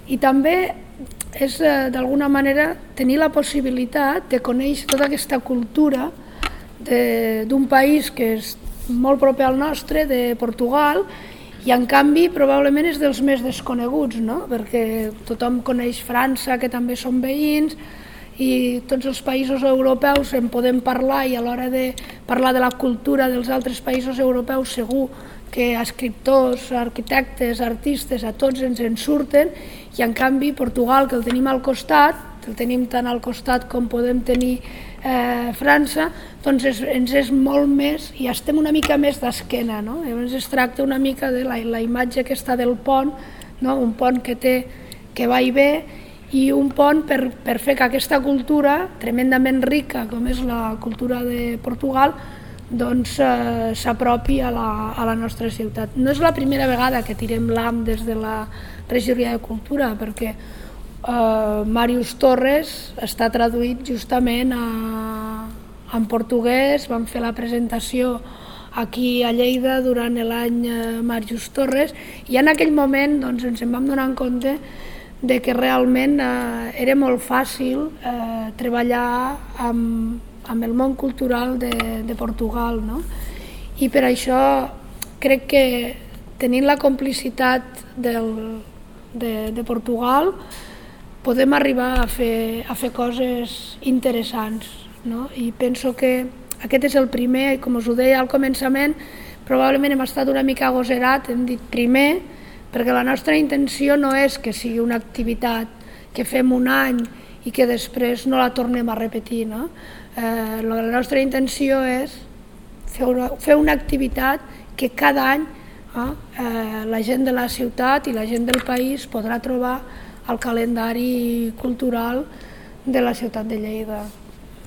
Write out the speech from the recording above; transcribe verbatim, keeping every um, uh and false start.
I també és d'alguna manera tenir la possibilitat de conèixer tota aquesta cultura d'un país que és molt proper al nostre, de Portugal, i en canvi probablement és dels més desconeguts, no? Perquè tothom coneix França, que també són veïns, i tots els països europeus en podem parlar, i a l'hora de parlar de la cultura dels altres països europeus segur que escriptors, arquitectes, artistes, a tots ens en surten, i en canvi Portugal, que el tenim al costat, el tenim tant al costat com podem tenir eh, França, doncs és, ens és molt més, i estem una mica més d'esquena, no? Llavors es tracta una mica de la, la imatge aquesta del pont, no? Un pont que té, que va i ve, i un pont per, per fer que aquesta cultura tremendament rica, com és la cultura de Portugal, doncs eh, s'apropi a, la, a la nostra ciutat. No és la primera vegada que tirem l'ham des de la regidoria de cultura, perquè eh, Màrius Torres està traduït justament a, en portuguès. Vam fer la presentació aquí a Lleida durant l'any Màrius Torres, i en aquell moment doncs, ens en vam donar compte de que realment eh, era molt fàcil eh, treballar amb amb el món cultural de, de Portugal, no? I per això crec que tenint la complicitat del, de, de Portugal podem arribar a fer, a fer coses interessants, no? I penso que aquest és el primer, com us ho deia al començament, probablement hem estat una mica agoserat, hem dit primer, perquè la nostra intenció no és que sigui una activitat que fem un any i que després no la tornem a repetir, no? Eh, la nostra intenció és fer una, fer una activitat que cada any eh, eh, la gent de la ciutat i la gent del país podrà trobar al calendari cultural de la ciutat de Lleida.